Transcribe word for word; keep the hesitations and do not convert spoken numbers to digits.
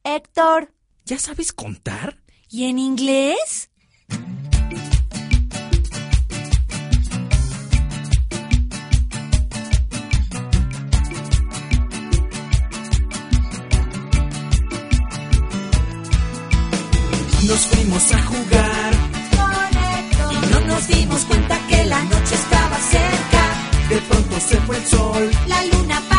Héctor. ¿Ya sabes contar? ¿Y en inglés? Nos fuimos a jugar Con Héctor. y no nos dimos cuenta que la noche estaba cerca. De pronto se fue el sol. La luna